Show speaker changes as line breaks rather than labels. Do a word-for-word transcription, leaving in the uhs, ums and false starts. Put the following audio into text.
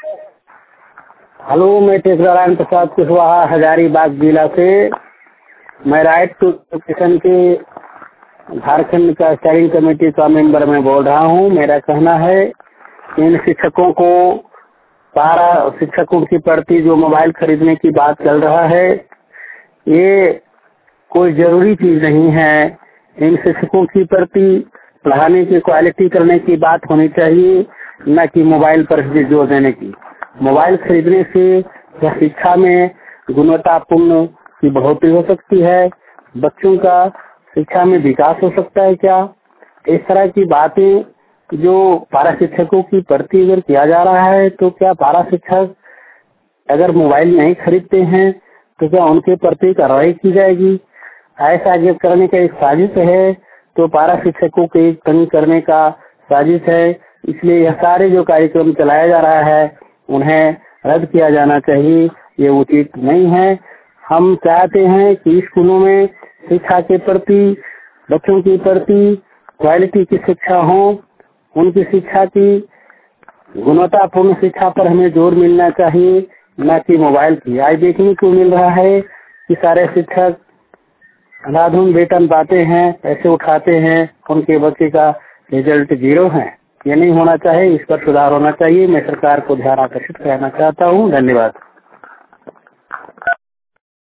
Hello, मैं टेकरारायण प्रसाद कुशवाहा हजारीबाग जिला से। मैं राइट टू एजुकेशन के झारखंड का स्टेयरिंग कमेटी का मेंबर मैं बोल रहा हूं। मेरा कहना है इन शिक्षकों को पारा शिक्षकों की प्रति जो मोबाइल खरीदने की बात चल रहा है, ये कोई जरूरी चीज नहीं है। इन शिक्षकों की प्रति पढ़ाने की क्वालिटी करने की बात होनी चाहिए, न कि मोबाइल पर जोर देने की। मोबाइल खरीदने से शिक्षा में गुणवत्तापूर्ण की बढ़ोतरी हो सकती है, बच्चों का शिक्षा में विकास हो सकता है क्या, इस तरह की बातें जो पारा शिक्षकों की प्रति अगर किया जा रहा है, तो क्या पारा शिक्षक अगर मोबाइल नहीं खरीदते हैं तो क्या उनके प्रति कार्रवाई की जाएगी? ऐसा जब करने का एक साजिश है तो पारा शिक्षकों के तंग करने का साजिश है। इसलिए यह सारे जो कार्यक्रम चलाया जा रहा है उन्हें रद्द किया जाना चाहिए, ये उचित नहीं है। हम चाहते हैं कि स्कूलों में शिक्षा के प्रति, बच्चों के प्रति क्वालिटी की शिक्षा हो, उनकी शिक्षा की गुणवत्तापूर्ण शिक्षा पर हमें जोर मिलना चाहिए, न कि मोबाइल की। आज देखने को मिल रहा है कि सारे शिक्षक अंधाधुंध वेतन पाते हैं, पैसे उठाते हैं, उनके बच्चे का रिजल्ट जीरो है। ये नहीं होना चाहिए, इस पर सुधार होना चाहिए। मैं सरकार को ध्यान आकर्षित करना चाहता हूँ। धन्यवाद।